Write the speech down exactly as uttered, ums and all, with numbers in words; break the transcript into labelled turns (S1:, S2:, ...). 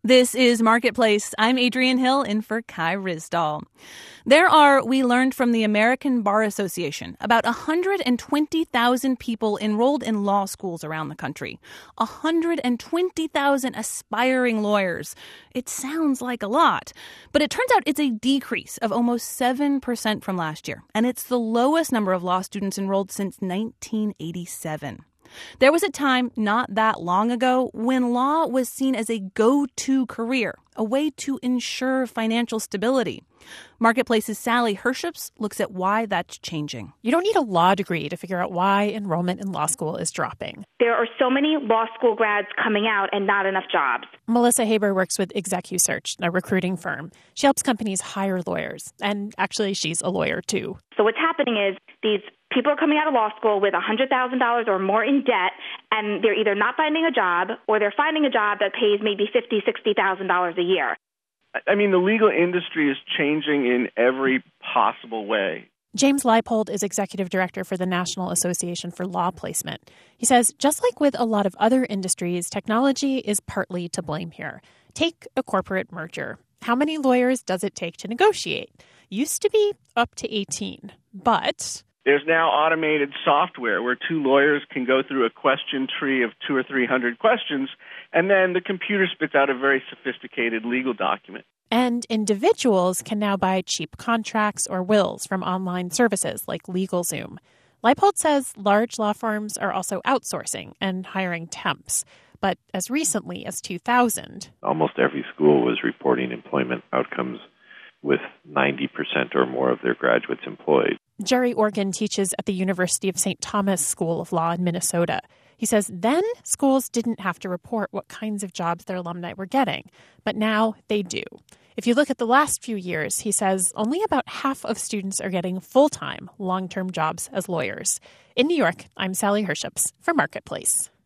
S1: This is Marketplace. I'm Adrienne Hill in for Kai Ryssdal. There are, we learned from the American Bar Association, about one hundred twenty thousand people enrolled in law schools around the country. one hundred twenty thousand aspiring lawyers. It sounds like a lot, but it turns out it's a decrease of almost seven percent from last year, and it's the lowest number of law students enrolled since nineteen eighty-seven. There was a time not that long ago when law was seen as a go-to career, a way to ensure financial stability. Marketplace's Sally Herships looks at why that's changing.
S2: You don't need a law degree to figure out why enrollment in law school is dropping.
S3: There are so many law school grads coming out and not enough jobs.
S2: Melissa Haber works with ExecuSearch, a recruiting firm. She helps companies hire lawyers. And actually, she's a lawyer, too.
S3: So what's happening is these people are coming out of law school with one hundred thousand dollars or more in debt, and they're either not finding a job or they're finding a job that pays maybe fifty thousand dollars, sixty thousand dollars a year.
S4: I mean, the legal industry is changing in every possible way.
S2: James Leipold is executive director for the National Association for Law Placement. He says, just like with a lot of other industries, technology is partly to blame here. Take a corporate merger. How many lawyers does it take to negotiate? Used to be up to eighteen, but
S4: there's now automated software where two lawyers can go through a question tree of two or three hundred questions, and then the computer spits out a very sophisticated legal document.
S2: And individuals can now buy cheap contracts or wills from online services like LegalZoom. Leipold says large law firms are also outsourcing and hiring temps. But as recently as two thousand,
S5: almost every school was reporting employment outcomes with ninety percent or more of their graduates employed.
S2: Jerry Organ teaches at the University of Saint Thomas School of Law in Minnesota. He says then schools didn't have to report what kinds of jobs their alumni were getting, but now they do. If you look at the last few years, he says only about half of students are getting full-time, long-term jobs as lawyers. In New York, I'm Sally Herships for Marketplace.